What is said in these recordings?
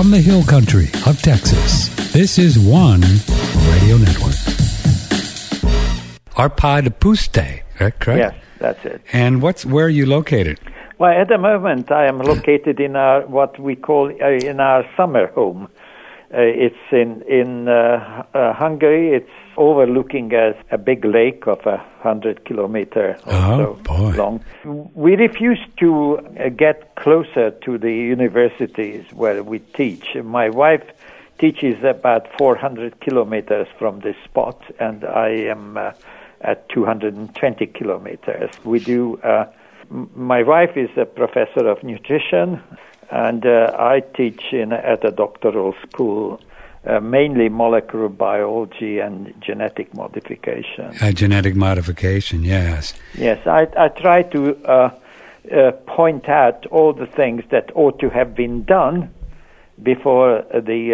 from the hill country of Texas, this is One Radio Network. Arpad Pusztai, correct? Yes, that's it. And where are you located? Well, at the moment, I am located in what we call in our summer home. It's in Hungary. It's overlooking a big lake of 100 kilometers or so long. We refuse to get closer to the universities where we teach. My wife teaches about 400 kilometers from this spot, and I am at 220 kilometers. We do. My wife is a professor of nutrition, and I teach at a doctoral school, mainly molecular biology and genetic modification. Genetic modification, yes. Yes, I try to point out all the things that ought to have been done before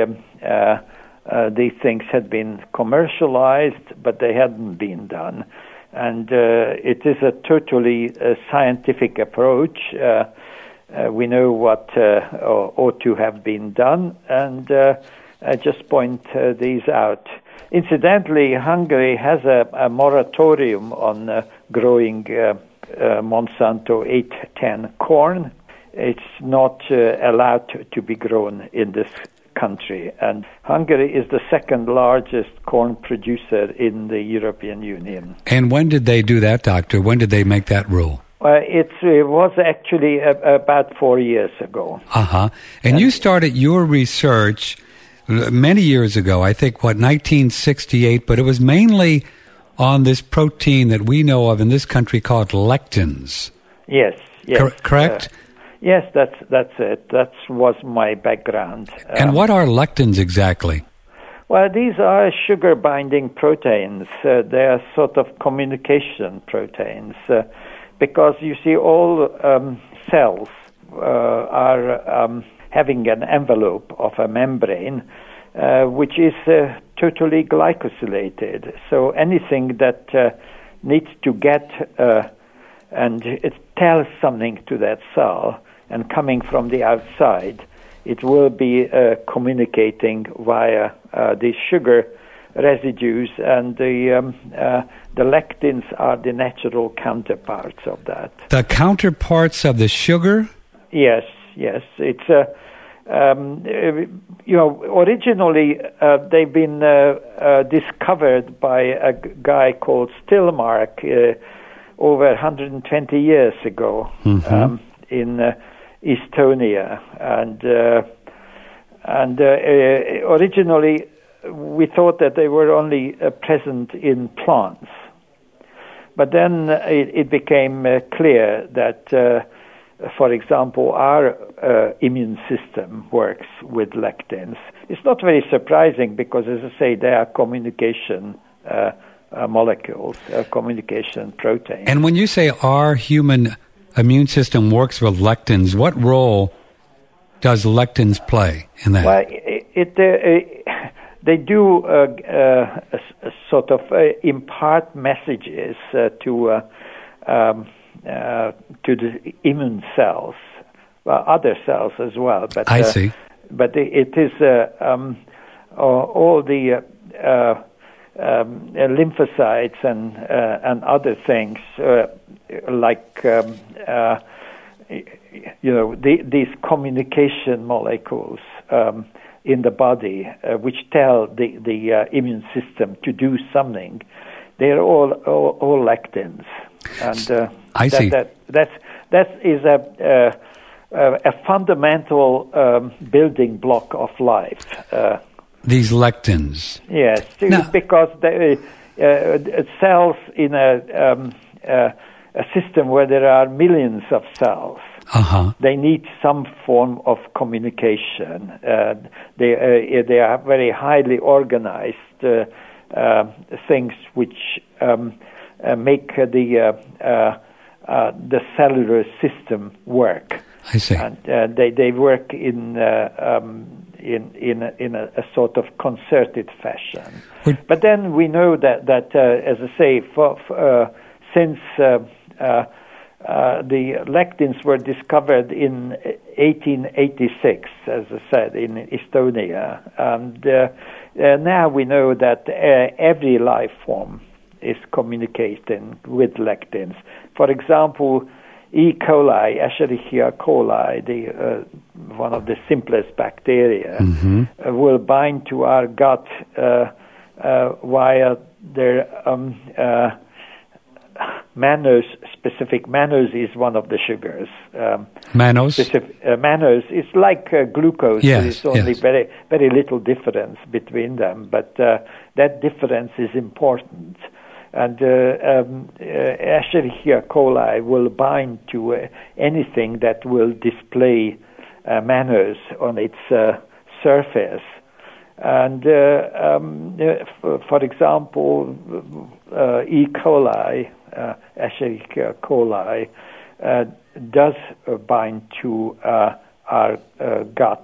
these things had been commercialized, but they hadn't been done. And it is a totally scientific approach. We know what ought to have been done, and I just point these out. Incidentally, Hungary has a moratorium on growing Monsanto 810 corn. It's not allowed to be grown in this country, and Hungary is the second largest corn producer in the European Union. And when did they do that, Doctor? When did they make that rule? It was actually about 4 years ago. And you started your research many years ago, I think, 1968, but it was mainly on this protein that we know of in this country called lectins. Yes. Correct? Yes, that's it. That was my background. And what are lectins exactly? Well, these are sugar-binding proteins. They are sort of communication proteins because, you see, all cells are having an envelope of a membrane which is totally glycosylated. So anything that needs to get and it tells something to that cell, and coming from the outside, it will be communicating via the sugar residues, and the lectins are the natural counterparts of that. The counterparts of the sugar? Yes. It's originally they've been discovered by a guy called Stillmark over 120 years ago in Estonia, and originally we thought that they were only present in plants, but then it became clear that, for example, our immune system works with lectins. It's not very surprising because, as I say, they are communication molecules, communication proteins. And when you say our human immune system works with lectins, what role does lectins play in that? Well, they do sort of impart messages to the immune cells, other cells as well. But I see. But it is all the lymphocytes and other things like these communication molecules in the body which tell the immune system to do something. They're all lectins, and I see. That is a fundamental building block of life. These lectins. Yes, because cells in a system where there are millions of cells, they need some form of communication. They are very highly organized things which make the cellular system work. I see. And they work in a sort of concerted fashion. But then we know that as I say, since the lectins were discovered in 1886, as I said, in Estonia. And now we know that every life form is communicating with lectins. For example, E. coli, Escherichia coli, one of the simplest bacteria, will bind to our gut via their mannose specific. Mannose is one of the sugars. Mannose? Mannose is like glucose. Yes, There is only very, very little difference between them, but that difference is important. And Escherichia coli will bind to anything that will display mannose on its surface. And for example, E. coli, Escherichia coli, does bind to our gut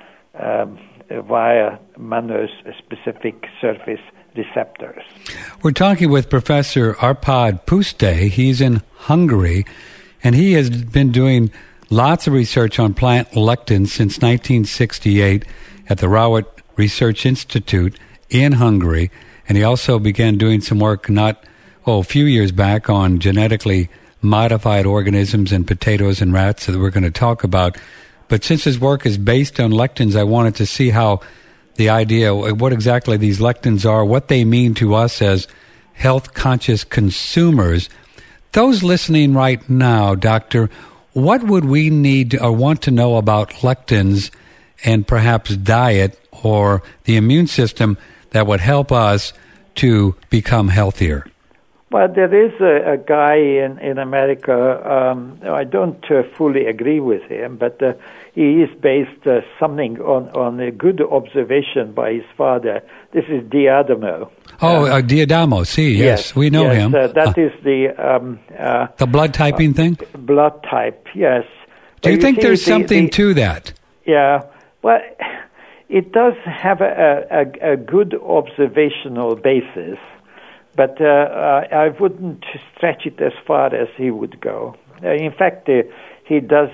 via mannose-specific surface receptors. We're talking with Professor Arpad Pusztai. He's in Hungary, and he has been doing lots of research on plant lectins since 1968 at the Rowett Research Institute in Hungary, and he also began doing some work a few years back on genetically modified organisms in potatoes and rats that we're going to talk about. But since his work is based on lectins, I wanted to see how the idea, what exactly these lectins are, what they mean to us as health-conscious consumers. Those listening right now, Doctor, what would we need or want to know about lectins and perhaps diet or the immune system that would help us to become healthier? Well, there is a guy in America, I don't fully agree with him, but he is based something on a good observation by his father. This is D'Adamo. D'Adamo, yes, we know him. That is the blood typing thing? Blood type, yes. Do you think there's something to that? Yeah, well, it does have a good observational basis. But I wouldn't stretch it as far as he would go. In fact, he does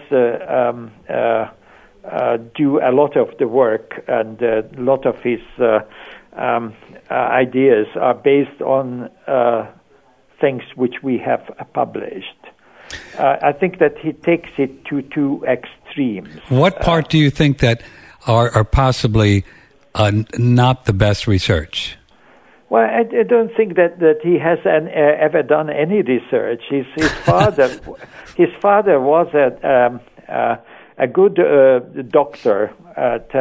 do a lot of the work, and a lot of his ideas are based on things which we have published. I think that he takes it to two extremes. What part do you think that are possibly not the best research? Well, I don't think that he has ever done any research. His father was a good doctor at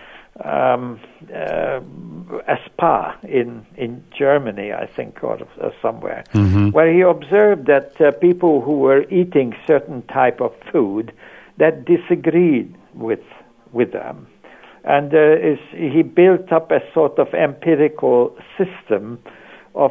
a spa in Germany, I think, or somewhere, where he observed that people who were eating certain type of food that disagreed with them. And he built up a sort of empirical system of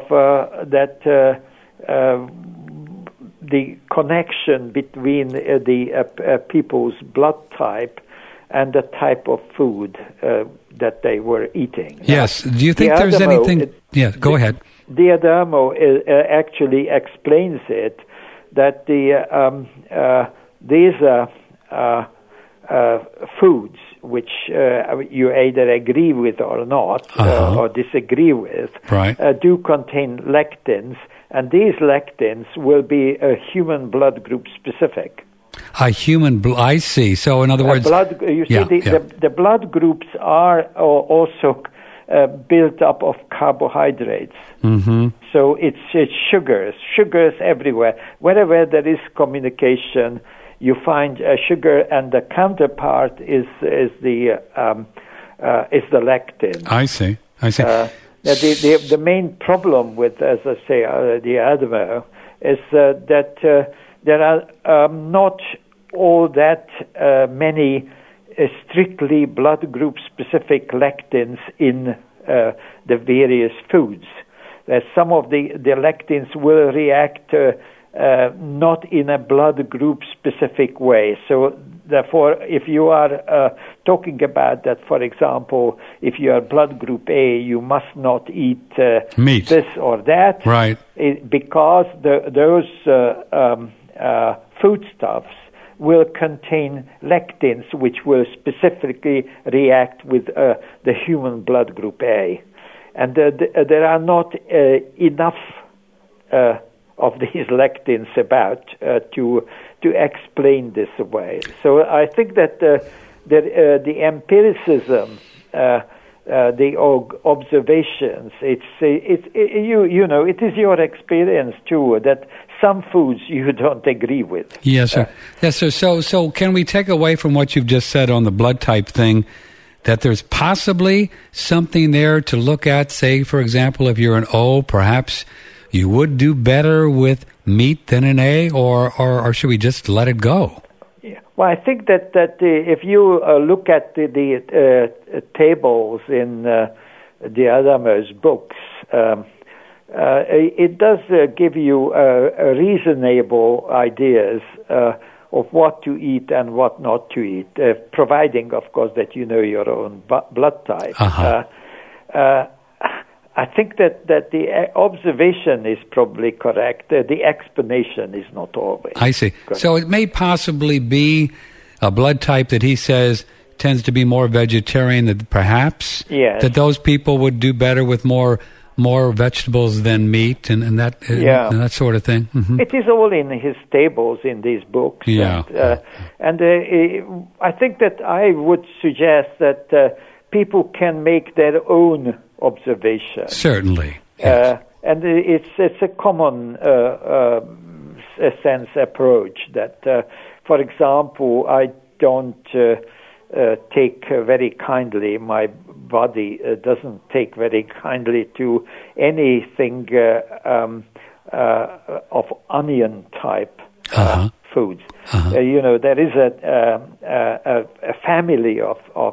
the connection between the people's blood type and the type of food that they were eating. Yes. Do you think there's anything? Yeah, go ahead. D'Adamo actually explains it that these foods which you either agree with or not, or disagree with, do contain lectins, and these lectins will be human blood group specific. I see. So in other words... the blood groups are also built up of carbohydrates. So it's sugars everywhere. Wherever there is communication, you find sugar, and the counterpart is the lectin. I see. The main problem with, as I say, the Adamo is that there are not all that many strictly blood group specific lectins in the various foods. Some of the lectins will react not in a blood group specific way. So therefore, if you are talking about that, for example, if you are blood group A, you must not eat meat, this or that, right? Because those foodstuffs will contain lectins, which will specifically react with the human blood group A. And there are not enough of these lectins about to explain this away. So I think that the empiricism, the observations, it is your experience too that some foods you don't agree with. Yes, sir. Yes, sir. So can we take away from what you've just said on the blood type thing that there's possibly something there to look at? Say, for example, if you're an O, perhaps you would do better with meat than an A, or should we just let it go? Yeah. Well, I think that if you look at the tables in the Adamos books, it does give you reasonable ideas of what to eat and what not to eat, providing, of course, that you know your own blood type. Uh-huh. I think that the observation is probably correct. The explanation is not always. I see. correct. So it may possibly be a blood type that he says tends to be more vegetarian, that perhaps that those people would do better with more vegetables than meat and that and that sort of thing. Mm-hmm. It is all in his tables in these books. Yeah. And I think that I would suggest that people can make their own observation. Certainly. Yes. And it's a common sense approach that, for example, I don't take very kindly, my body doesn't take very kindly to anything of onion type foods. Uh-huh. There is a family of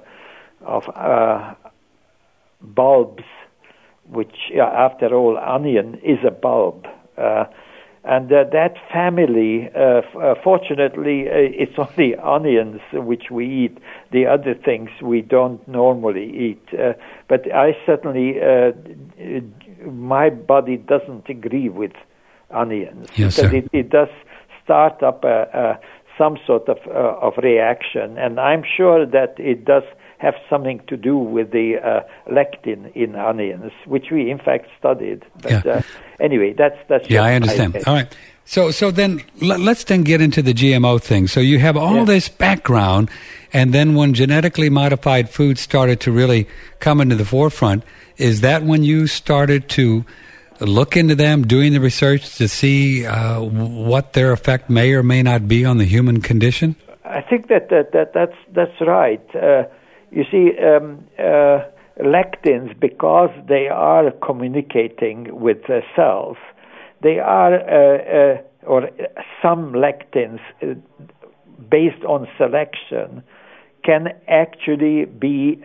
bulbs, which, after all, onion is a bulb. And that family, fortunately, it's only onions which we eat. The other things we don't normally eat. But I certainly, my body doesn't agree with onions. Yes, because sir. It does start up some sort of reaction. And I'm sure that it does have something to do with the lectin in onions, which we in fact studied. But anyway, that's I understand. All right. So then let's then get into the GMO thing. So you have all this background, and then when genetically modified foods started to really come into the forefront, is that when you started to look into them, doing the research to see what their effect may or may not be on the human condition? I think that's right. You see, lectins, because they are communicating with cells, they are, or some lectins, based on selection, can actually be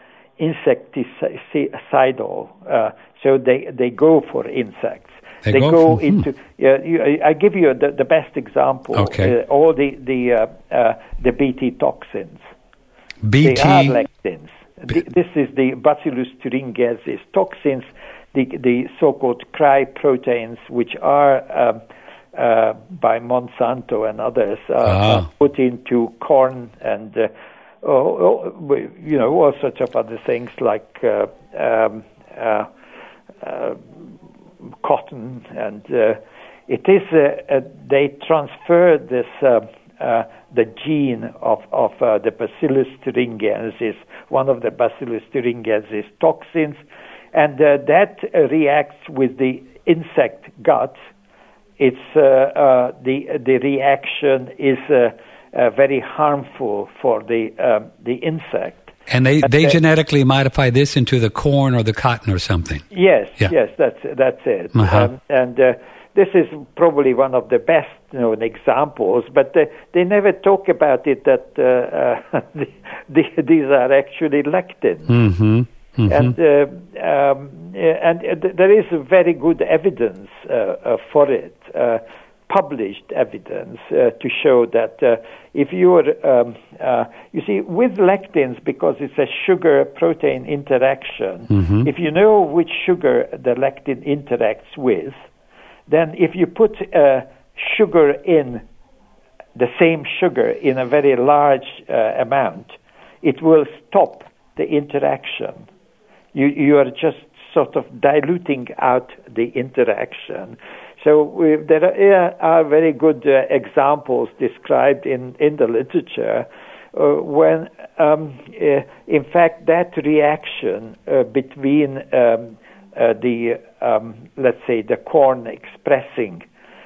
insecticidal. So they go for insects. They go into. I give you the best example. Okay. All the Bt toxins. BT. They are lectins. This is the Bacillus thuringiensis toxins, the so-called cry proteins, which are by Monsanto and others put into corn and all sorts of other things like cotton, and it is they transfer this. The gene of the Bacillus thuringiensis, one of the Bacillus thuringiensis toxins, and that reacts with the insect gut. It's the reaction is very harmful for the insect. And they genetically modify this into the corn or the cotton or something. Yes, that's it. Uh-huh. This is probably one of the best known examples, but they never talk about it that these are actually lectins. Mm-hmm. Mm-hmm. And there is very good evidence for it, published evidence to show that if you're, you see, with lectins, because it's a sugar-protein interaction, if you know which sugar the lectin interacts with, then if you put sugar in the same sugar in a very large amount, it will stop the interaction. You are just sort of diluting out the interaction. So there are very good examples described in the literature when, in fact, that reaction between let's say, the corn expressing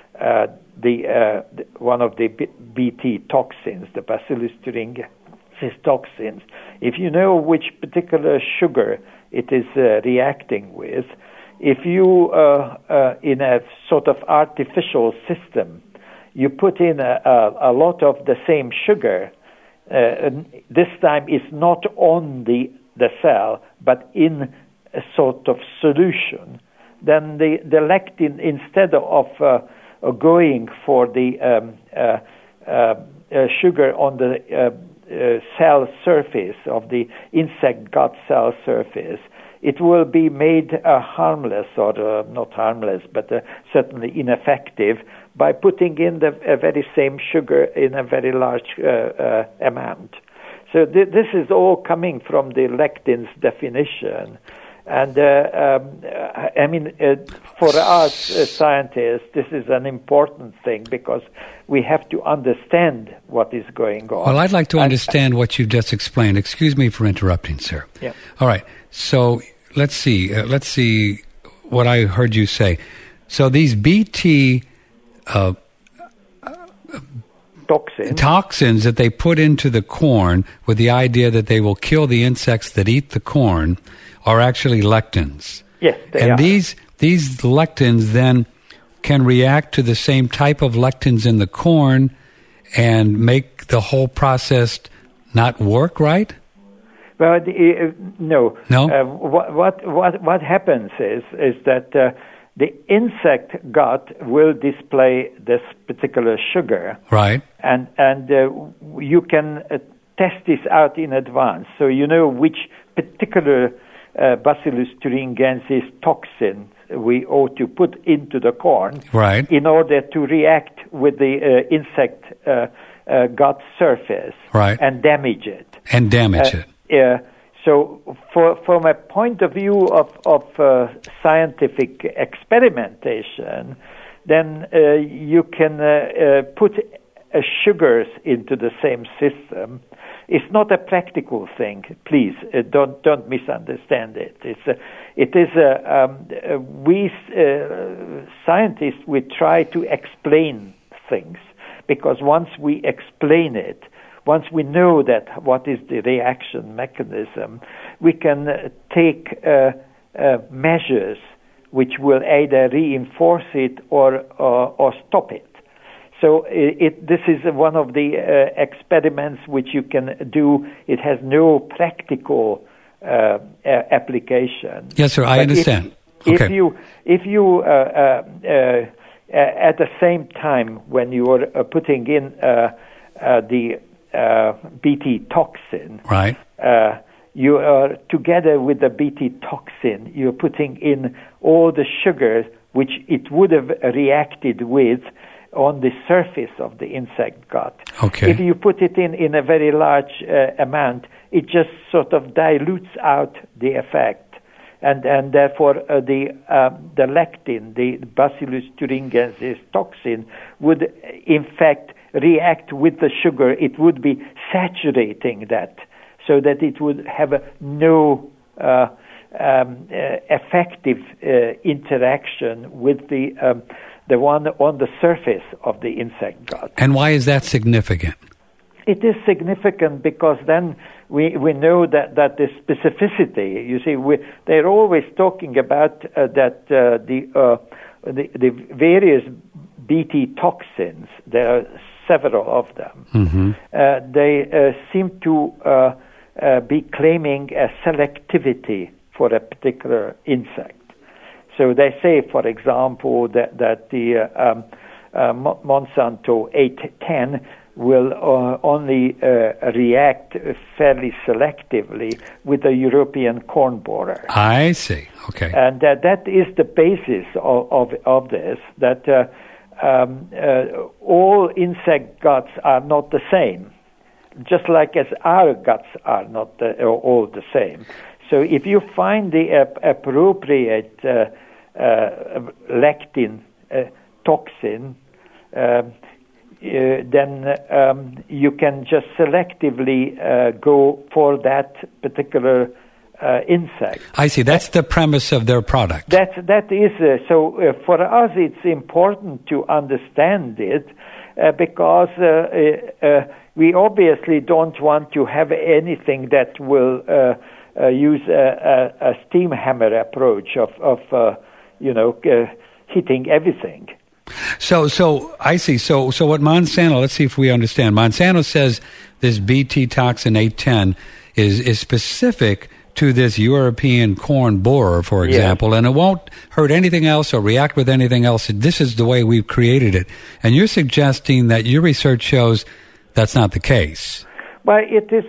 one of the Bt toxins, the Bacillus thuringiensis toxins. If you know which particular sugar it is reacting with, if you, in a sort of artificial system, you put in a lot of the same sugar, this time it's not on the cell, but in a sort of solution, then the lectin, instead of going for the sugar on the cell surface of the insect gut cell surface, it will be made harmless, or not harmless, but certainly ineffective, by putting in the very same sugar in a very large amount. So this is all coming from the lectin's definition. And I mean, for us scientists, this is an important thing because we have to understand what is going on. Well, I'd like to understand what you just explained. Excuse me for interrupting, sir. Yeah. All right. So let's see what I heard you say. So these Bt toxins that they put into the corn with the idea that they will kill the insects that eat the corn are actually lectins. Yes, they are. And these lectins then can react to the same type of lectins in the corn and make the whole process not work, right? Well, no. No. What happens is that the insect gut will display this particular sugar, right? And you can test this out in advance, so you know which particular Bacillus thuringiensis toxin we ought to put into the corn, right, in order to react with the insect gut surface, right, and damage it. So from a point of view of scientific experimentation, then you can put sugars into the same system. It's not a practical thing. Please don't misunderstand it. We scientists, we try to explain things, because once we explain it, once we know that what is the reaction mechanism, we can take measures which will either reinforce it or stop it. So this is one of the experiments which you can do. It has no practical application. Yes, sir, I understand. If you at the same time when you are putting in the Bt toxin, right? You are together with the Bt toxin. You're putting in all the sugars which it would have reacted with on the surface of the insect gut. Okay. If you put it in a very large amount, it just sort of dilutes out the effect, and therefore the lectin, the Bacillus thuringiensis toxin, would in fact react with the sugar. It would be saturating that, so that it would have no effective interaction with the one on the surface of the insect gut. And why is that significant? It is significant because then we know that the specificity. You see, they're always talking about that the various Bt toxins. There are several of them. Mm-hmm. They seem to be claiming a selectivity for a particular insect. So they say, for example, that the Monsanto 810 will only react fairly selectively with the European corn borer. I see. Okay. And that is the basis of this, that all insect guts are not the same, just like as our guts are not all the same. So if you find the appropriate lectin toxin, then you can just selectively go for that particular insect. I see. That's the premise of their product. That is so. For us, it's important to understand it because we obviously don't want to have anything that will use a steam hammer approach of hitting everything. So I see. So what Monsanto? Let's see if we understand. Monsanto says this Bt toxin 810 is specific to this European corn borer, for example, and it won't hurt anything else or react with anything else. This is the way we've created it. And you're suggesting that your research shows that's not the case. Well, it is.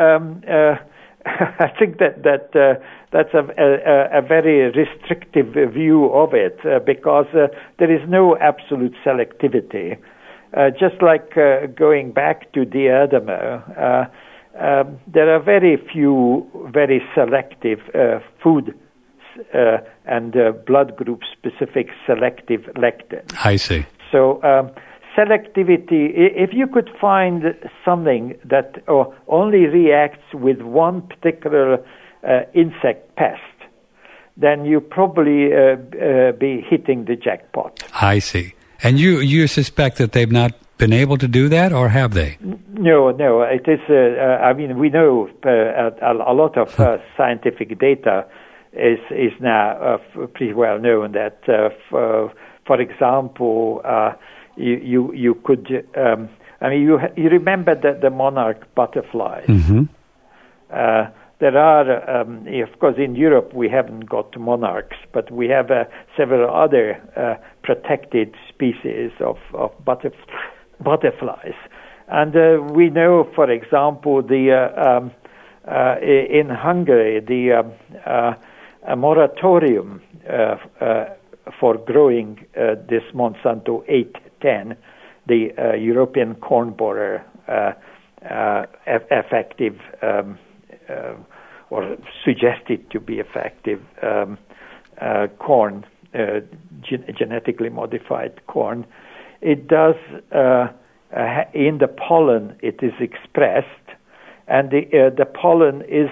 I think that's a very restrictive view of it because there is no absolute selectivity. Just like going back to Diadema, there are very few very selective food and blood group specific selective lectins. I see. So selectivity, if you could find something that only reacts with one particular insect pest, then you probably be hitting the jackpot. I see. And you suspect that they've not been able to do that, or have they? No. It is. I mean, we know a lot of scientific data is now pretty well known that, for example, you could. You remember the monarch butterflies. Mm-hmm. There are, of course, in Europe we haven't got monarchs, but we have several other protected species of butterflies. And we know, for example, in Hungary, a moratorium for growing this Monsanto 810, the European corn borer, effective or suggested to be effective corn, genetically modified corn. It does in the pollen. It is expressed, and the pollen is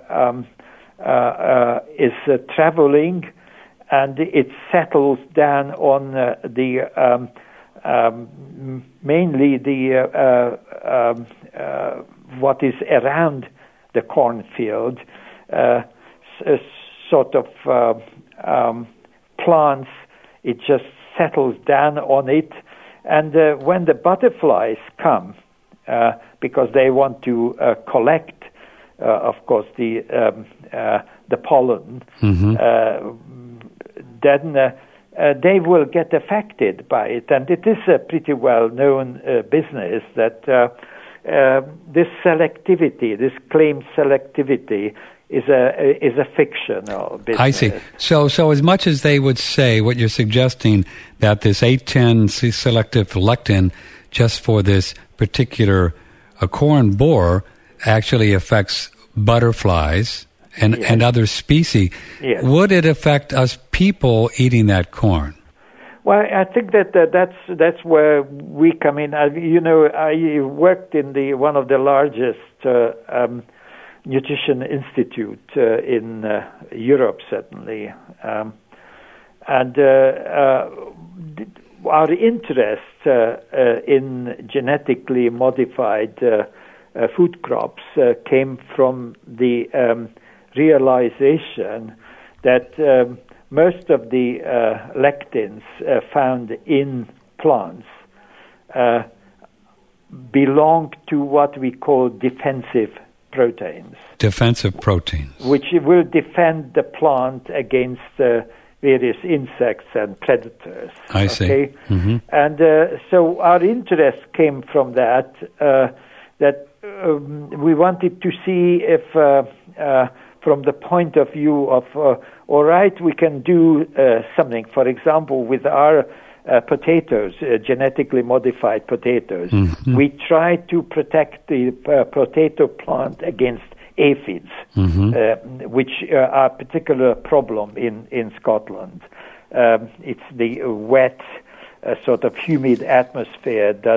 traveling, and it settles down on mainly what is around the cornfield, sort of plants. It just settles down on it, and when the butterflies come, because they want to collect, of course, the pollen, mm-hmm. Then they will get affected by it, and it is a pretty well-known business that this selectivity, this claimed selectivity, is a fictional business. I see. So as much as they would say what you're suggesting, that this 810 selective lectin just for this particular corn borer actually affects butterflies and other species, would it affect us people eating that corn? Well, I think that's where we come in. I worked in one of the largest nutrition institute in Europe, certainly, and our interest in genetically modified food crops came from the realization that most of the lectins found in plants belong to what we call defensive proteins. Defensive proteins. Which will defend the plant against various insects and predators. I see. Okay? Mm-hmm. And so our interest came from that, we wanted to see if, from the point of view of, all right, we can do something. For example, with our potatoes, genetically modified potatoes. Mm-hmm. We try to protect the potato plant against aphids, which are a particular problem in Scotland. It's the wet, sort of humid atmosphere does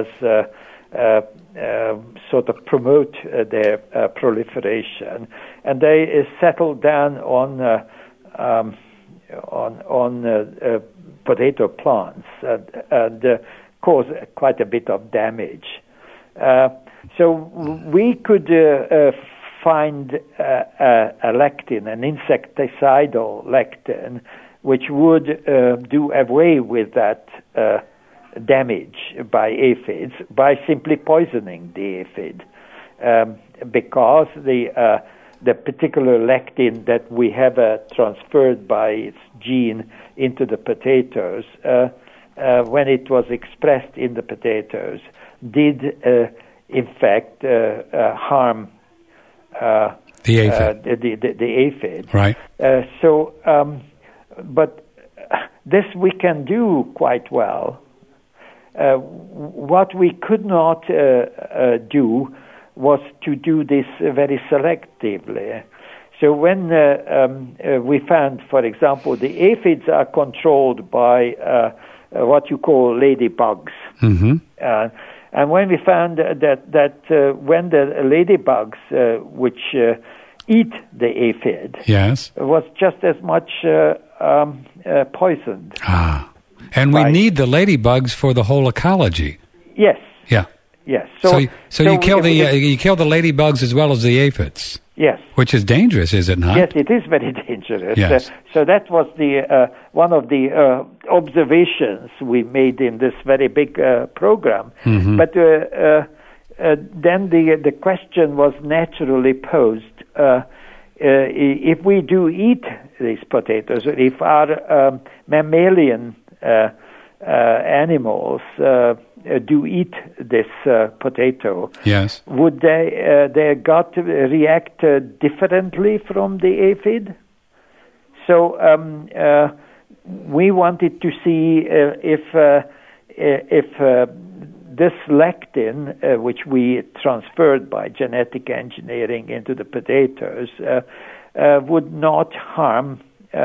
sort of promote their proliferation, and they settle down on potato plants and cause quite a bit of damage. So we could find a lectin, an insecticidal lectin, which would do away with that damage by aphids by simply poisoning the aphid, because the particular lectin that we have transferred by its gene into the potatoes, when it was expressed in the potatoes, did in fact harm the aphid. The aphid. Right. But this we can do quite well. What we could not do was to do this very selectively. So when we found, for example, the aphids are controlled by what you call ladybugs. Mm-hmm. And when we found that when the ladybugs, which eat the aphid, yes, was just as much poisoned. Ah. And we need the ladybugs for the whole ecology. Yes. Yeah. Yes. So you kill you kill the ladybugs as well as the aphids. Yes. Which is dangerous, is it not? Yes, it is very dangerous. Yes. So that was the one of the observations we made in this very big program. Mm-hmm. But then the question was naturally posed: if we do eat these potatoes, if our mammalian animals do eat this potato, yes, would their gut react differently from the aphid? So we wanted to see if this lectin, which we transferred by genetic engineering into the potatoes, would not harm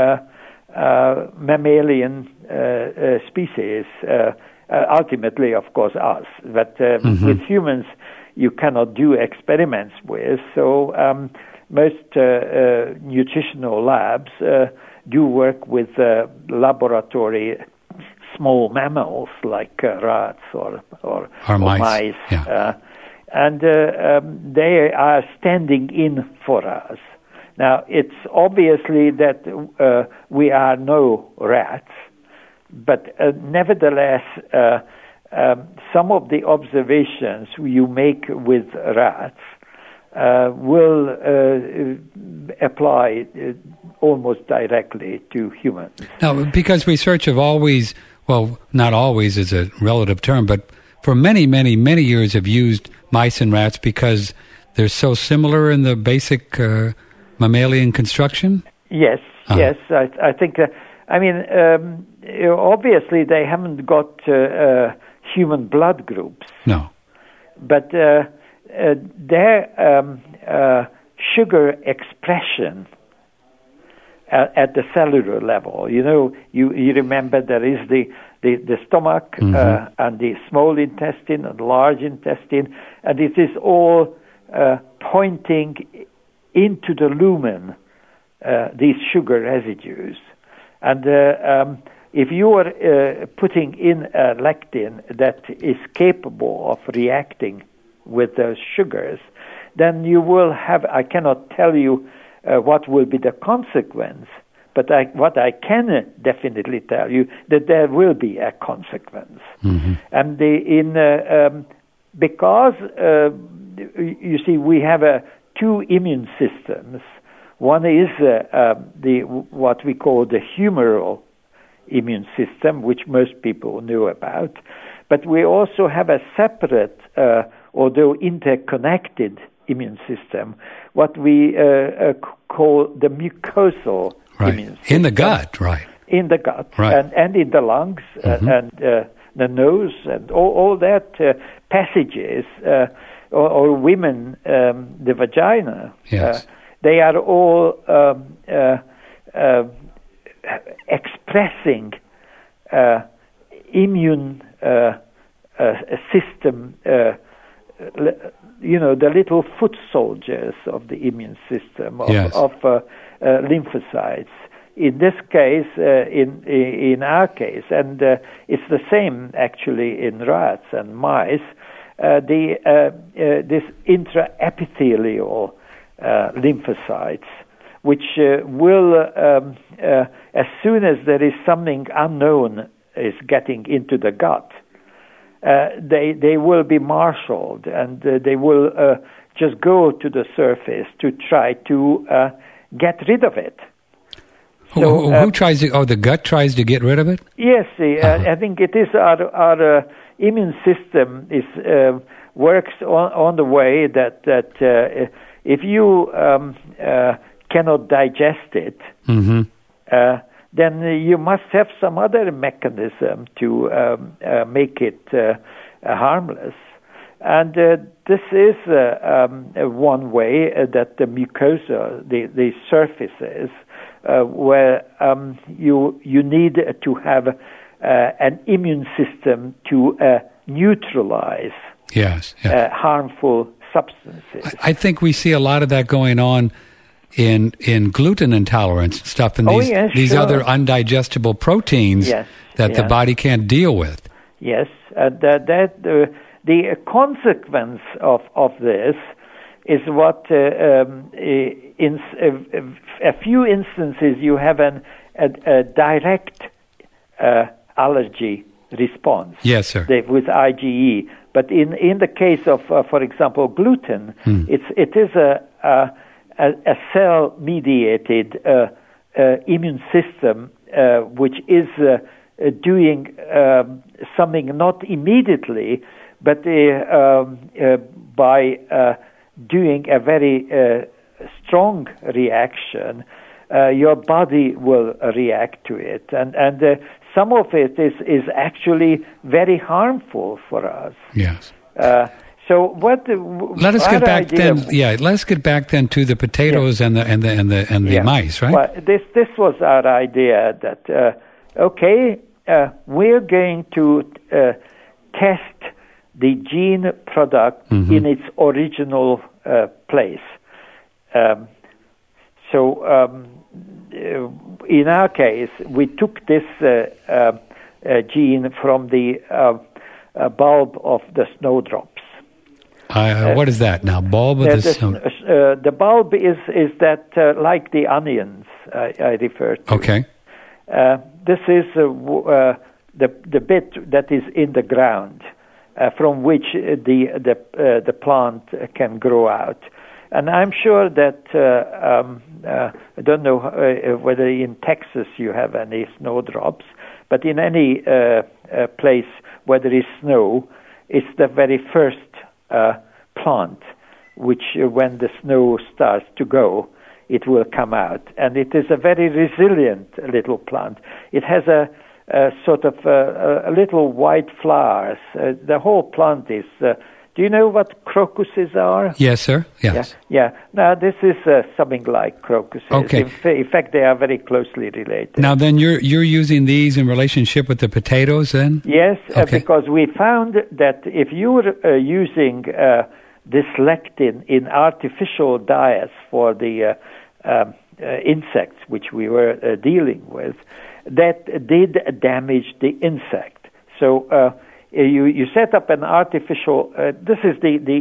mammalian species, ultimately, of course, us. But with humans, you cannot do experiments with. So most nutritional labs do work with laboratory small mammals like rats or mice. Yeah. And they are standing in for us. Now, it's obviously that we are no rats, but nevertheless, some of the observations you make with rats will apply almost directly to humans. Now, because research have always, well, not always is a relative term, but for many, many, many years have used mice and rats because they're so similar in the basic mammalian construction? Yes, yes. I think, obviously they haven't got human blood groups. No. But their sugar expression at the cellular level, you remember there is the stomach and the small intestine and large intestine, and it is all pointing into the lumen, these sugar residues. And if you are putting in a lectin that is capable of reacting with those sugars, then you will have, I cannot tell you what will be the consequence, but what I can definitely tell you, that there will be a consequence. Mm-hmm. And because, you see, we have two immune systems. One is what we call the humoral immune system, which most people know about. But we also have a separate, although interconnected, immune system, what we call the mucosal immune system. In the gut, right. in the gut, Right. and in the lungs, and the nose, and all that passages, or women, the vagina. Yes. They are all expressing immune system, the little foot soldiers of the immune system of lymphocytes. In this case, in our case, and it's the same actually in rats and mice. This intraepithelial lymphocytes, which will, as soon as there is something unknown is getting into the gut, they will be marshaled, and they will just go to the surface to try to get rid of it. So, who tries to? Oh, the gut tries to get rid of it. Yes, I think it is our immune system is works on the way that if you cannot digest it, then you must have some other mechanism to make it harmless. And this is one way that the mucosa, the surfaces, where you need to have an immune system to neutralize harmful substances. I think we see a lot of that going on in gluten intolerance and stuff, and these other undigestible proteins that the body can't deal with. Yes, the consequence of this is what in a few instances you have a direct allergy response. Yes, sir. With IgE, but in the case of, for example, gluten, it is a cell-mediated immune system which is doing something not immediately, but by doing a very strong reaction, your body will react to it, and some of it is actually very harmful for us. Yes. So what? Let us get back then. Let's get back then to the potatoes and the mice, right? Well, this was our idea that we're going to test the gene product in its original place. In our case, we took this gene from the bulb of the snowdrops. What is that now? Bulb of the bulb is that like the onions I refer to. Okay. This is the bit that is in the ground from which the plant can grow out. And I'm sure that I don't know whether in Texas you have any snowdrops, but in any place where there is snow, it's the very first plant which, when the snow starts to go, it will come out. And it is a very resilient little plant. It has a sort of a little white flowers. The whole plant is... do you know what crocuses are? Yes, sir. Yes. Yeah. Now, this is something like crocuses. Okay. In fact, they are very closely related. Now, then, you're using these in relationship with the potatoes, then? Yes, because we found that if you're using this lectin in artificial diets for the insects which we were dealing with, that did damage the insect. So you set up an artificial. This is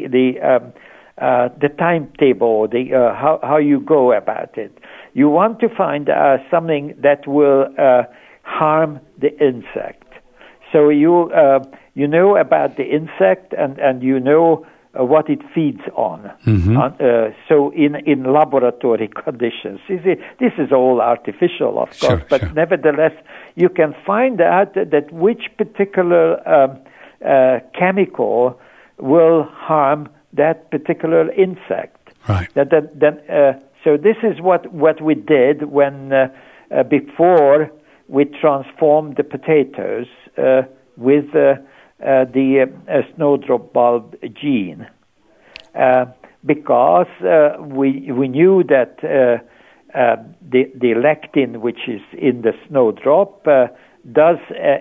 the timetable, how you go about it. You want to find something that will harm the insect. So you know about the insect and you know what it feeds on. So in laboratory conditions, this is all artificial, of course, but nevertheless, you can find out that which particular chemical will harm that particular insect. Right. So this is what we did when before we transformed the potatoes with the snowdrop bulb gene, because we knew that the lectin, which is in the snowdrop, does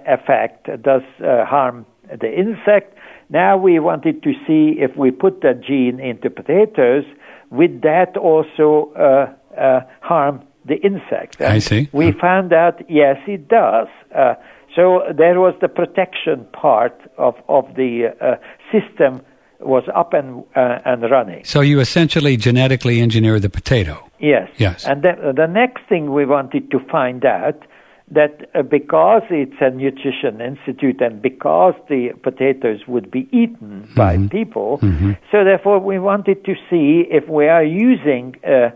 harm the insect. Now we wanted to see if we put that gene into potatoes, would that also harm the insect? And I see. We found out, yes, it does. So there was the protection part of the system was up and running. So you essentially genetically engineered the potato. Yes. Yes. And the next thing we wanted to find out, that because it's a nutrition institute and because the potatoes would be eaten by people, so therefore we wanted to see if we are using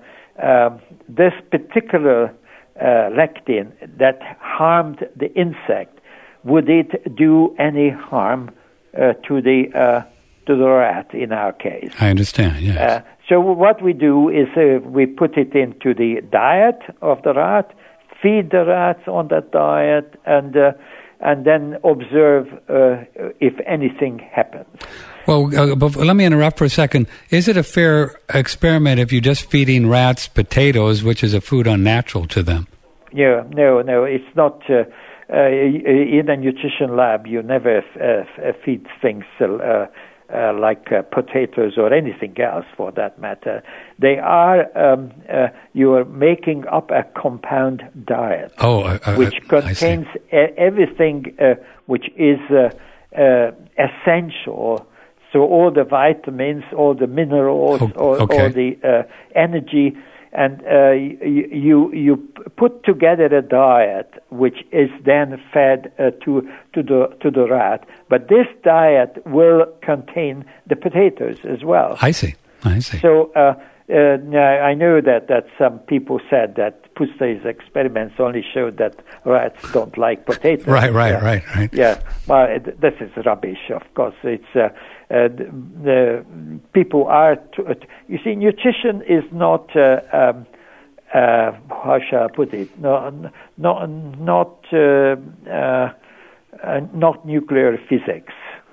this particular lectin that harmed the insect, would it do any harm to the rat in our case? I understand, yes. So what we do is we put it into the diet of the rat, feed the rats on that diet, and then observe if anything happens. Well, let me interrupt for a second. Is it a fair experiment if you're just feeding rats potatoes, which is a food unnatural to them? Yeah, no, it's not. In a nutrition lab, you never feed things like potatoes or anything else for that matter. They are, you are making up a compound diet, which contains everything which is essential. So all the vitamins, all the minerals, all the energy, and you put together a diet which is then fed to the rat. But this diet will contain the potatoes as well. I see. So I know that some people said that Puster's experiments only showed that rats don't like potatoes. Right. Yeah, well, this is rubbish. Of course, it's the people are. You see, nutrition is not. How shall I put it? Not nuclear physics.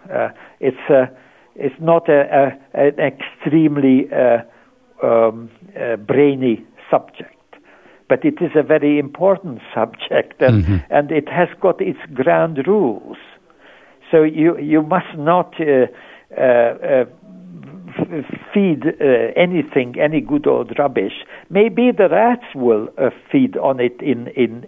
It's not an extremely brainy subject, but it is a very important subject, and it has got its ground rules. So you must not feed anything, any good old rubbish. Maybe the rats will feed on it in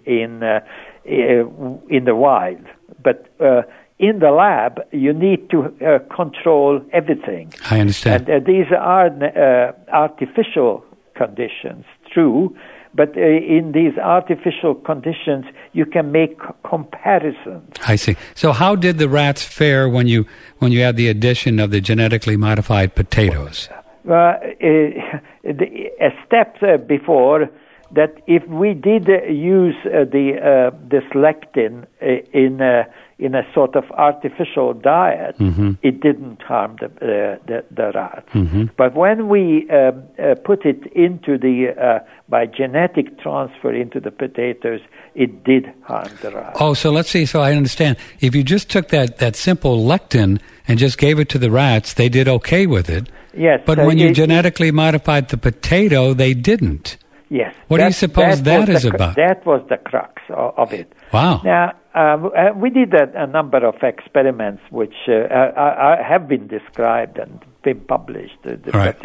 the wild, but in the lab you need to control everything. I understand. And these are artificial conditions, true, but in these artificial conditions you can make comparisons. I see. So how did the rats fare when you had the addition of the genetically modified potatoes? A step before that, if we did use this lectin in a sort of artificial diet, it didn't harm the rats. But when we put it into by genetic transfer into the potatoes, it did harm the rats. Oh, so let's see. So I understand. If you just took that simple lectin and just gave it to the rats, they did okay with it. Yes. But when you genetically modified the potato, they didn't. Yes. What do you suppose that is about? That was the crux of it. Wow. Now, we did a number of experiments which have been described and been published. Right.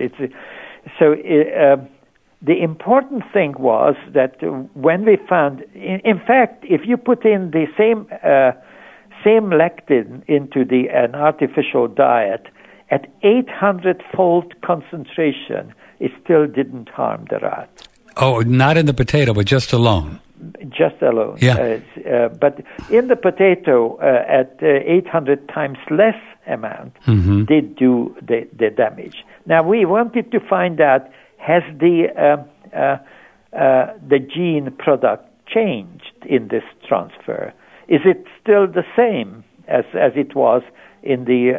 The important thing was that when we found, in fact, if you put in the same lectin into an artificial diet, at 800-fold concentration, it still didn't harm the rat. Oh, not in the potato, but just alone. Just alone. Yeah. But in the potato, at 800 times less amount, did do the damage. Now, we wanted to find out, has the gene product changed in this transfer? Is it still the same as it was in the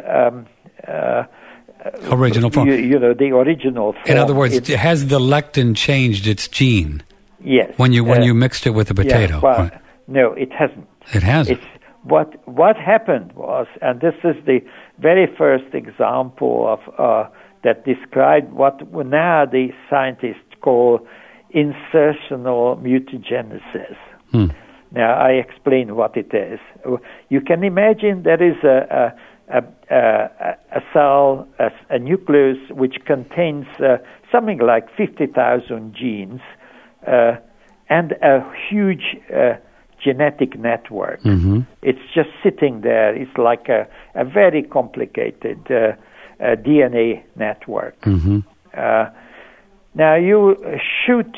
original form? The original form. In other words, has the lectin changed its gene? Yes. When you mixed it with the potato? Yeah, well, No, it hasn't. It hasn't. It's what happened was, and this is the very first example of that described what now the scientists call insertional mutagenesis. Now, I explain what it is. You can imagine there is a cell, a nucleus, which contains something like 50,000 genes and a huge genetic network. It's just sitting there. It's like a very complicated DNA network. Now, you shoot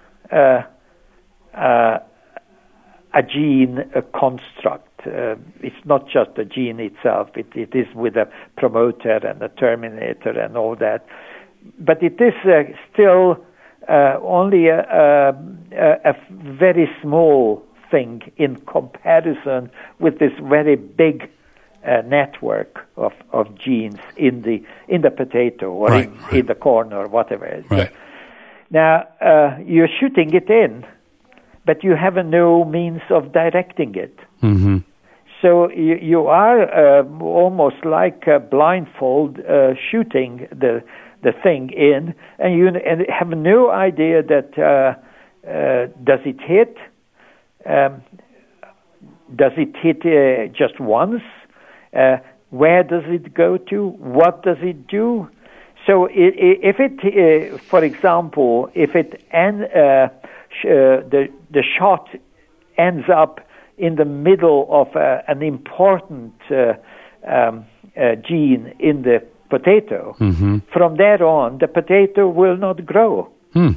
a gene construct. It's not just a gene itself. It is with a promoter and a terminator and all that. But it is still only a very small thing in comparison with this very big network of genes in the potato or in the corn or whatever. Right. Now, you're shooting it in, but you have no means of directing it. So you are almost like blindfold shooting the thing in, and you have no idea that does it hit? Does it hit just once? Where does it go to? What does it do? So if it, for example, if it the shot ends up in the middle of an important gene in the potato, from there on, the potato will not grow.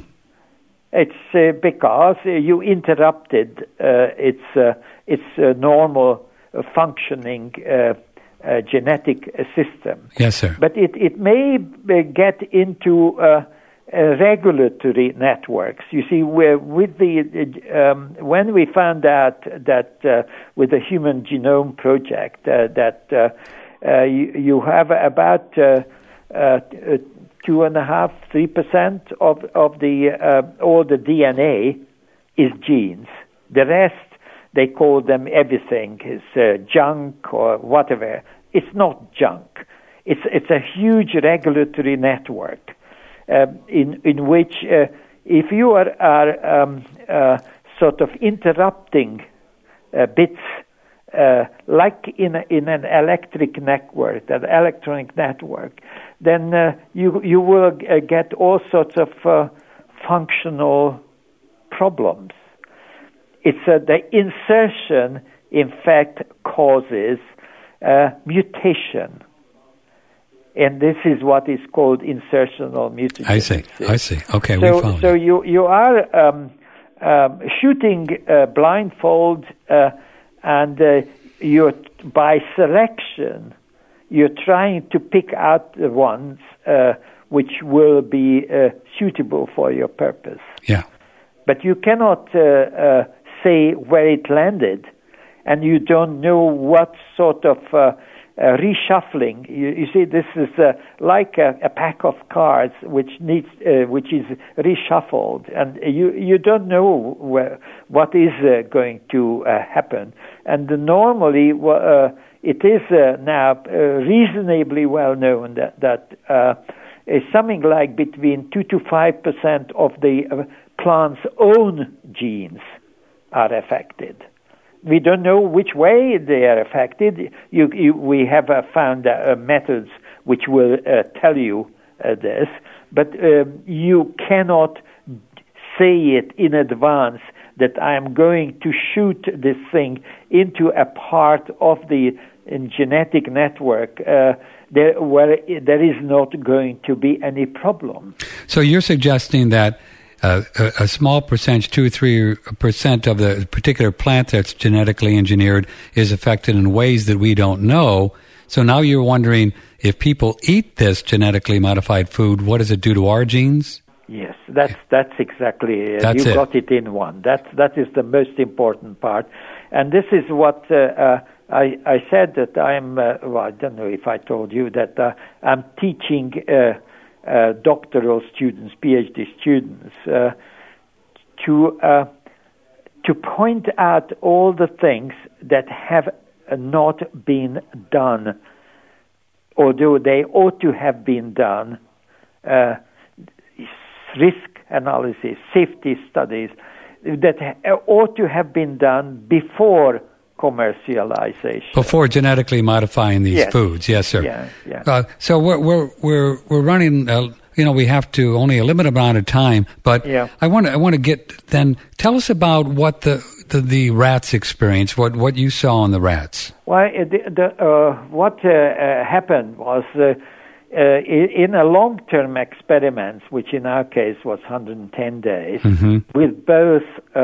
It's because you interrupted its normal functioning genetic system. Yes, sir. But it may get into regulatory networks. You see, with when we found out that with the Human Genome Project that you have about 2.5-3% of the all the DNA is genes. The rest, they call them everything. It's junk or whatever. It's not junk. It's a huge regulatory network in which if you are sort of interrupting bits like in an electric network, an electronic network, then you will get all sorts of functional problems. It's the insertion, in fact, causes mutation. And this is what is called insertional mutagenesis. I see. Okay, we follow. So you are shooting blindfold, and you're by selection, you're trying to pick out the ones which will be suitable for your purpose. Yeah. But you cannot say where it landed, and you don't know what sort of reshuffling. You see, this is like a pack of cards which is reshuffled, and you don't know what is going to happen. And normally, it is now reasonably well known that something like between 2 to 5% of the plant's own genes are affected. We don't know which way they are affected. We have found methods which will tell you this, but you cannot say it in advance that I am going to shoot this thing into a part of the genetic network where there is not going to be any problem. So you're suggesting that a small percentage, 2 or 3% of the particular plant that's genetically engineered is affected in ways that we don't know. So now you're wondering, if people eat this genetically modified food, what does it do to our genes? Yes, that's exactly it. That's you it. got it in one. That is the most important part. And this is what I said that I'm, well, I don't know if I told you that I'm teaching doctoral students, PhD students, to to point out all the things that have not been done, although they ought to have been done. Risk analysis, safety studies that ought to have been done before commercialization. Before genetically modifying these foods, yes, sir. Yeah. So we're running. We have to only a limited amount of time, but I want to get then. Tell us about what the rats experience. What you saw in the rats. Well, what happened was in a long-term experiment, which in our case was 110 days, with both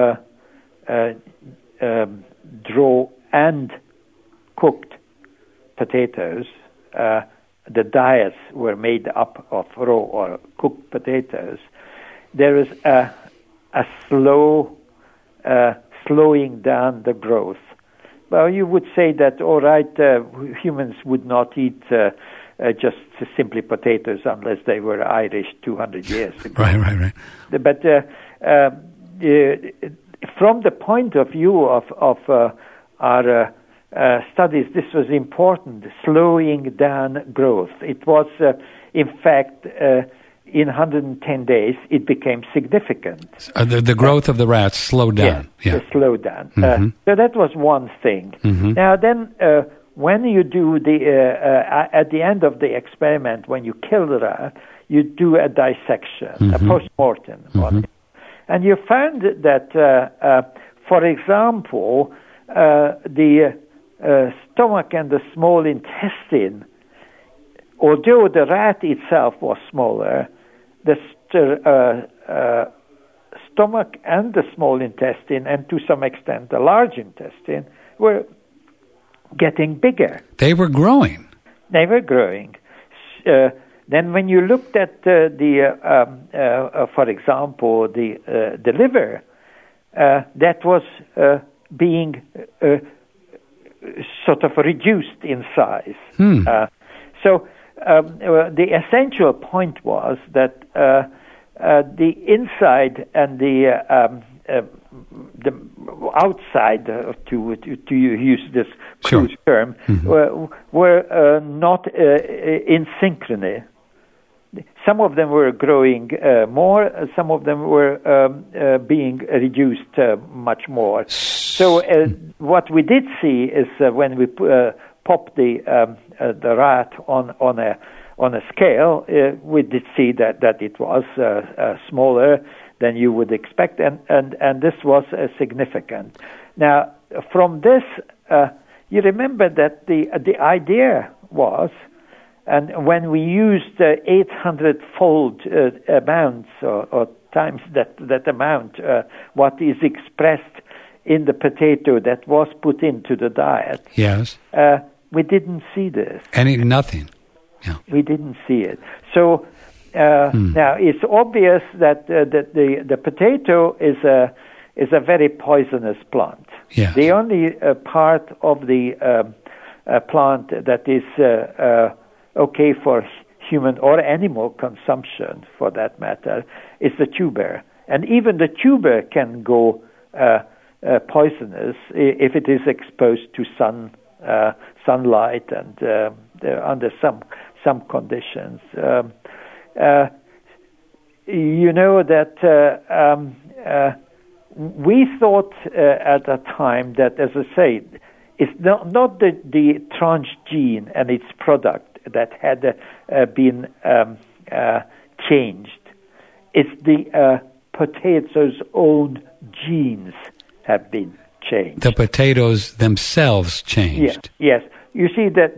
raw and cooked potatoes. The diets were made up of raw or cooked potatoes. There is a slowing down the growth. Well, you would say that, all right, humans would not eat just simply potatoes unless they were Irish 200 years ago. Right. But from the point of view of our studies, this was important, slowing down growth. It was, in fact, in 110 days, it became significant. The growth of the rats slowed down. Yeah. Slowed down. So that was one thing. Now then, when you do at the end of the experiment, when you kill the rat, you do a dissection, a post-mortem. And you found that, for example, the stomach and the small intestine, although the rat itself was smaller, the stomach and the small intestine, and to some extent the large intestine, were getting bigger. They were growing. Then when you looked at for example, the liver, that was being sort of reduced in size. So the essential point was that the inside and the outside, to use this crude term, were not in synchrony. Some of them were growing more, some of them were being reduced much more. So what we did see is when we popped the rat on a scale, we did see that it was smaller than you would expect, and this was significant. Now, from this, you remember that the idea was, and when we used 800-fold amounts or times that amount, what is expressed in the potato that was put into the diet, yes, we didn't see this. Nothing. Yeah. We didn't see it. So now it's obvious that the potato is a very poisonous plant. Yes. The only part of the plant that is okay for human or animal consumption, for that matter, is the tuber. And even the tuber can go poisonous if it is exposed to sunlight and under some conditions. You know that we thought at a time that, as I say, it's not the transgene and its product that had been changed. It's the potato's own genes have been changed. The potatoes themselves changed. Yes. You see that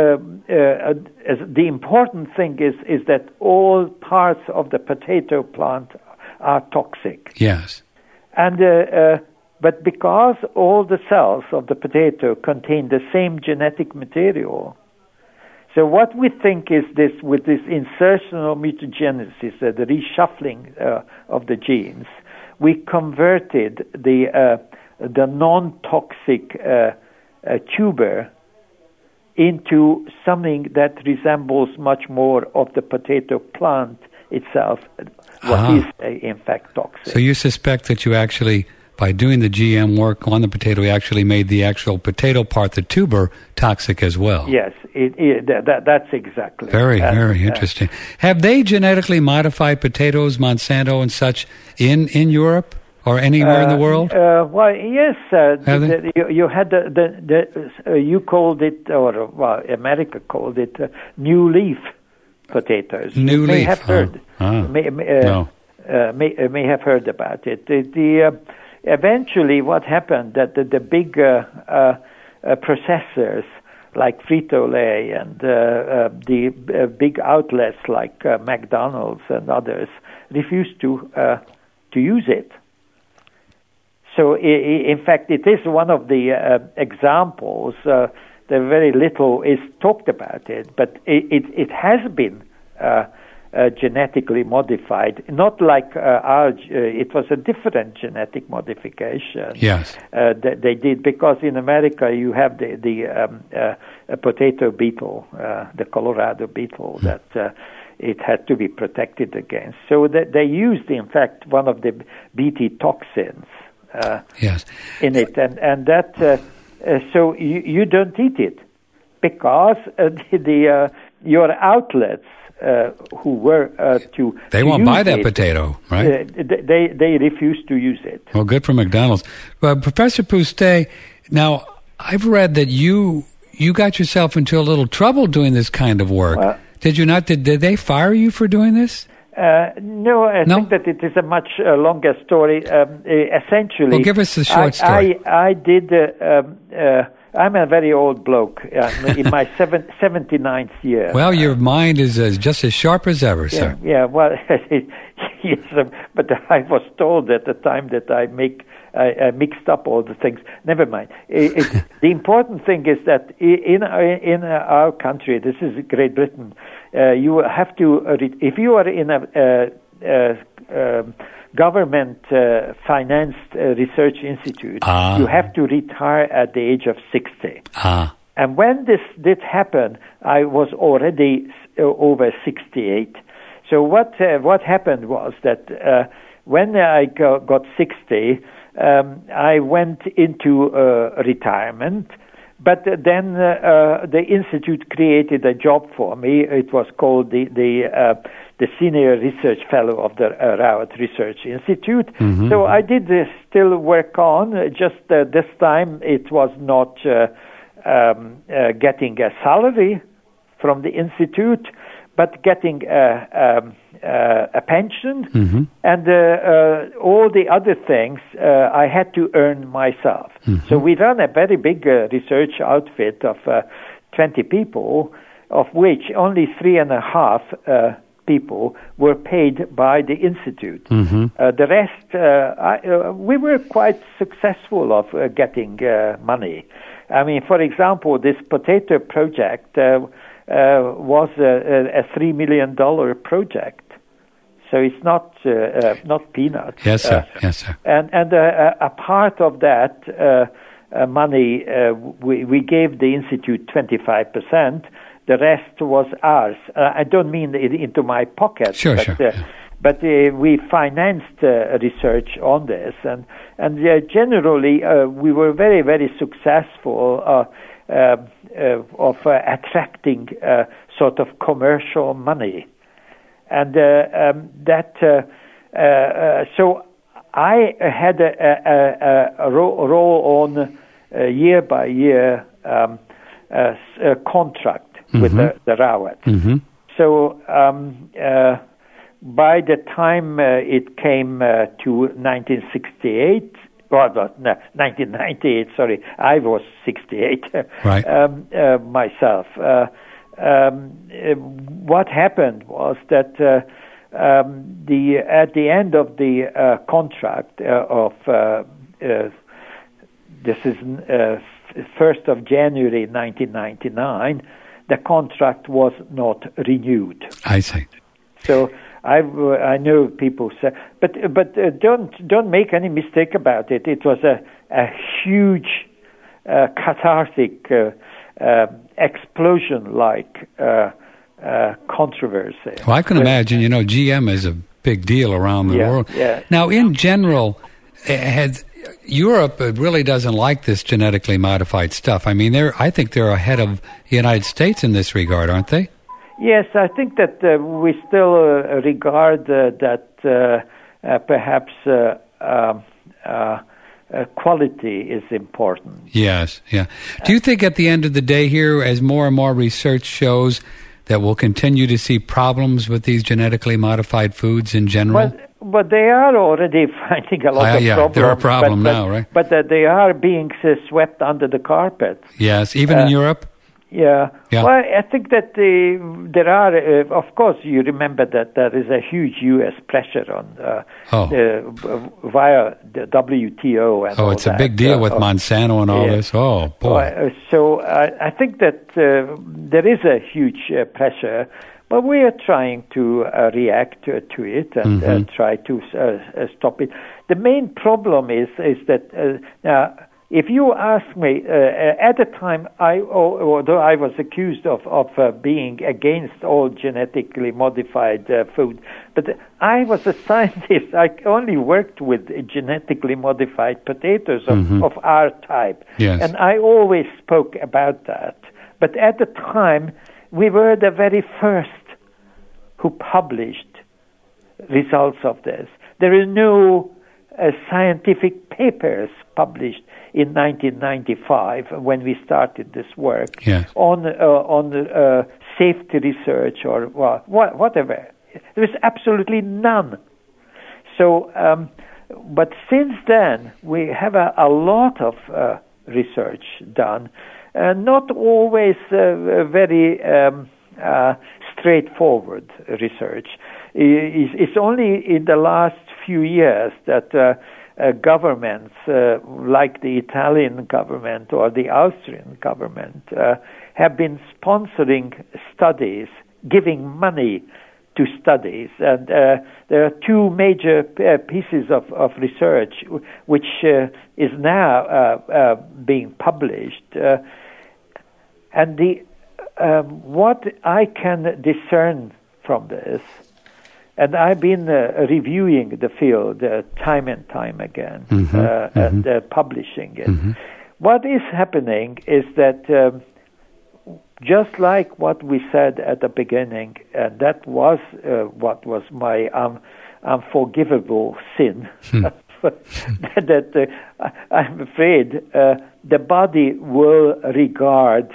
the important thing is that all parts of the potato plant are toxic. Yes. And but because all the cells of the potato contain the same genetic material, so what we think is this, with this insertional mutagenesis, the reshuffling of the genes, we converted the non-toxic tuber into something that resembles much more of the potato plant itself, what is in fact toxic. So you suspect that you actually by doing the GM work on the potato, he actually made the actual potato part, the tuber, toxic as well. Yes, that's exactly. Very interesting. Have they genetically modified potatoes, Monsanto and such, in Europe or anywhere in the world? Well, yes. You had you called it, or America called it, new leaf potatoes. New leaf. May have heard. No. May have heard about it. Eventually, what happened that the big processors like Frito-Lay and the big outlets like McDonald's and others refused to use it. So, in fact, it is one of the examples. That very little is talked about it, but it has been genetically modified. Not like it was a different genetic modification. Yes, that they did, because in America you have the potato beetle, the Colorado beetle, that it had to be protected against. So that they used, in fact, one of the Bt toxins. Yes. In it, and that so you don't eat it because your outlets who were they won't buy that potato, right? They refuse to use it. Well, good for McDonald's. Professor Pustet, now I've read that you got yourself into a little trouble doing this kind of work. Did you not? Did they fire you for doing this? No, I think that it is a much longer story. Essentially, well, give us the short story. I did. I'm a very old bloke in my 79th year. Well, your mind is just as sharp as ever, sir. Yeah. Well, yes, but I was told at the time that I mixed up all the things. Never mind. The important thing is that in our country, this is Great Britain, you have to, if you are in a government-financed research institute, you have to retire at the age of 60. And when this did happen, I was already over 68. So what happened was that when I got 60, I went into retirement, but then the institute created a job for me. It was called the Senior Research Fellow of the Rowett Research Institute. Mm-hmm. So I did still work on, just this time it was not getting a salary from the institute, but getting a pension, mm-hmm. and all the other things I had to earn myself. Mm-hmm. So we run a very big research outfit of 20 people, of which only 3.5 people were paid by the institute. Mm-hmm. The rest, we were quite successful of getting money. I mean, for example, this potato project was a $3 million project. So it's not peanuts. Yes, sir. Yes, sir. And a part of that money, we gave the institute 25%. The rest was ours. I don't mean it into my pocket. Sure, but we financed research on this, and generally we were very, very successful of attracting sort of commercial money. And so I had a roll on year by year contract mm-hmm. with the Rowett. Mm-hmm. So by the time it came to 1968, well, no, 1998, sorry, I was 68 right. Myself. What happened was that at the end of the contract of this is 1st of January 1999, the contract was not renewed. I see. So I know people say, but don't make any mistake about it. It was a huge cathartic explosion-like controversy. Well, I can imagine. GM is a big deal around the world. Yeah. Now, in general, Europe really doesn't like this genetically modified stuff. I mean, I think they're ahead of the United States in this regard, aren't they? Yes, I think that we still regard that perhaps quality is important. Yes, yeah. Do you think at the end of the day here, as more and more research shows, that we'll continue to see problems with these genetically modified foods in general? But they are already finding a lot of problems. They're a problem now, right? But they are being swept under the carpet. Yes, even in Europe? Yeah. Well, I think that there are, of course, you remember that there is a huge U.S. pressure on via the WTO and all that. Oh, it's a big deal with Monsanto and all this. Oh, boy. So I think that there is a huge pressure, but we are trying to react to it and try to stop it. The main problem is that now, if you ask me, at the time, although I was accused of being against all genetically modified food, but I was a scientist. I only worked with genetically modified potatoes of our type. Yes. And I always spoke about that. But at the time, we were the very first who published results of this. There is no scientific papers published in 1995 when we started this work on safety research or whatever. There is absolutely none. So, but since then we have a lot of research done, not always very straightforward research. It's only in the last few years that governments like the Italian government or the Austrian government have been sponsoring studies, giving money to studies. And there are two major pieces of research which is now being published. And what I can discern from this, and I've been reviewing the field time and time again and publishing it. What is happening is that just like what we said at the beginning, and that was what was my unforgivable sin, that I'm afraid the body will regard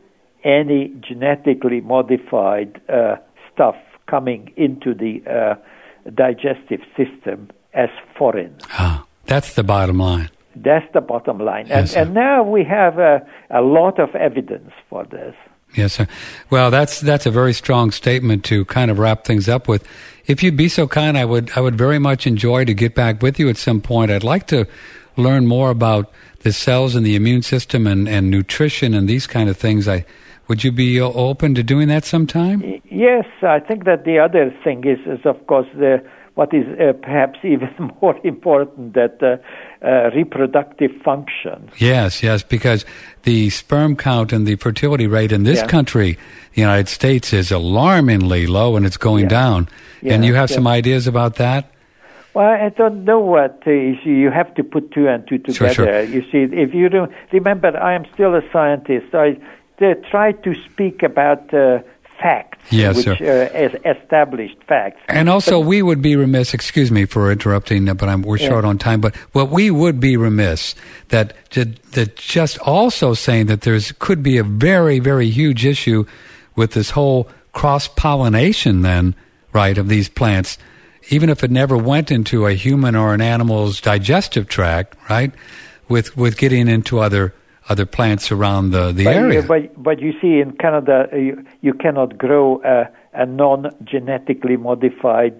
any genetically modified stuff coming into the digestive system as foreign. That's the bottom line. That's the bottom line. Yes, and now we have a lot of evidence for this. Yes, sir. Well, that's a very strong statement to kind of wrap things up with. If you'd be so kind, I would very much enjoy to get back with you at some point. I'd like to learn more about the cells and the immune system and nutrition and these kind of things. Would you be open to doing that sometime? Yes, I think that the other thing is of course, what is perhaps even more important, that reproductive function. Yes, because the sperm count and the fertility rate in this country, the United States, is alarmingly low, and it's going down. And you have some ideas about that? Well, I don't know what you have to put two and two together. Sure. You see, if you don't remember, I am still a scientist. I try to speak about facts, which are established facts. And also, we would be remiss, excuse me for interrupting, but we're short on time, but what we would be remiss that just also saying that could be a very, very huge issue with this whole cross-pollination then, right, of these plants, even if it never went into a human or an animal's digestive tract, right, with getting into other plants around the area. But you see, in Canada, you cannot grow a non-genetically modified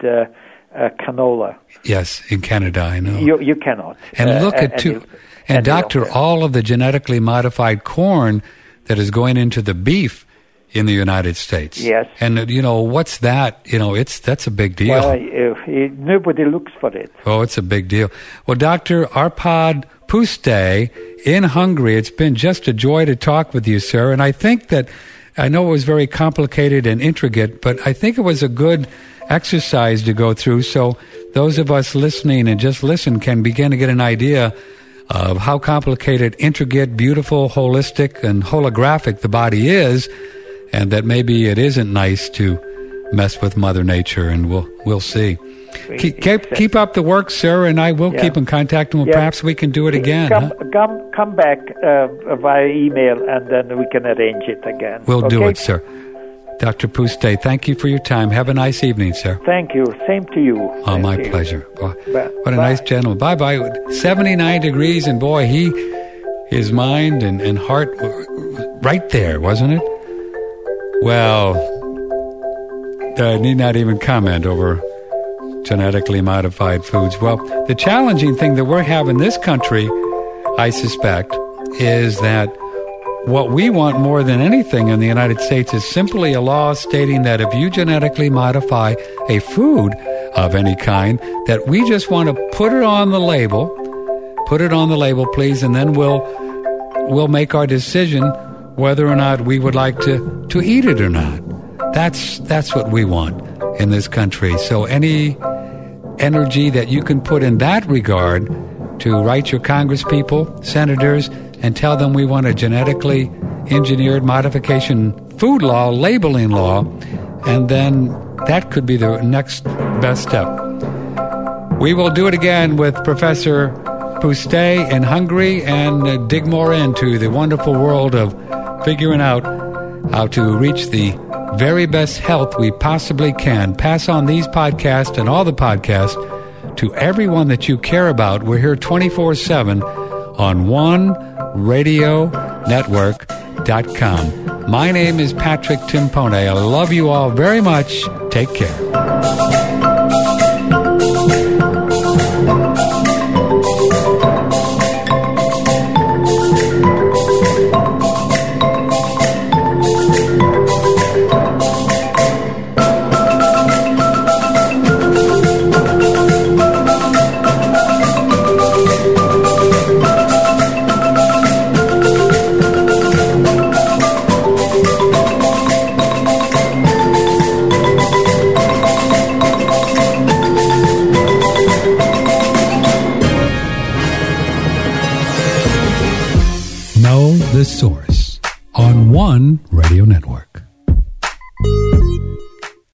canola. Yes, in Canada, I know. You cannot. And look at Doctor, all of the genetically modified corn that is going into the beef in the United States. Yes. And, what's that? That's a big deal. Well, nobody looks for it. Oh, it's a big deal. Well, Dr. Arpad Pusztai in Hungary, it's been just a joy to talk with you, sir. And I know it was very complicated and intricate, but I think it was a good exercise to go through. So those of us listening and just listen can begin to get an idea of how complicated, intricate, beautiful, holistic, and holographic the body is, and that maybe it isn't nice to mess with Mother Nature, and we'll see. Keep up the work, sir, and I will keep in contact, and perhaps we can do it again. Come back via email, and then we can arrange it again. We'll do it, sir. Dr. Puste, thank you for your time. Have a nice evening, sir. Thank you. Same to you. Oh, my pleasure. Well, what a nice gentleman. Bye-bye. 79 degrees, and boy, his mind and heart were right there, wasn't it? Well, I need not even comment over genetically modified foods. Well, the challenging thing that we're having in this country, I suspect, is that what we want more than anything in the United States is simply a law stating that if you genetically modify a food of any kind, that we just want to put it on the label, please, and then we'll make our decision whether or not we would like to eat it or not. That's what we want in this country. So any energy that you can put in that regard to write your congresspeople, senators, and tell them we want a genetically engineered modification food law, labeling law, and then that could be the next best step. We will do it again with Professor Puste in Hungary and dig more into the wonderful world of figuring out how to reach the very best health we possibly can. Pass on these podcasts and all the podcasts to everyone that you care about. We're here 24/7 on OneRadioNetwork.com. My name is Patrick Timpone. I love you all very much. Take care. The Source on One Radio Network.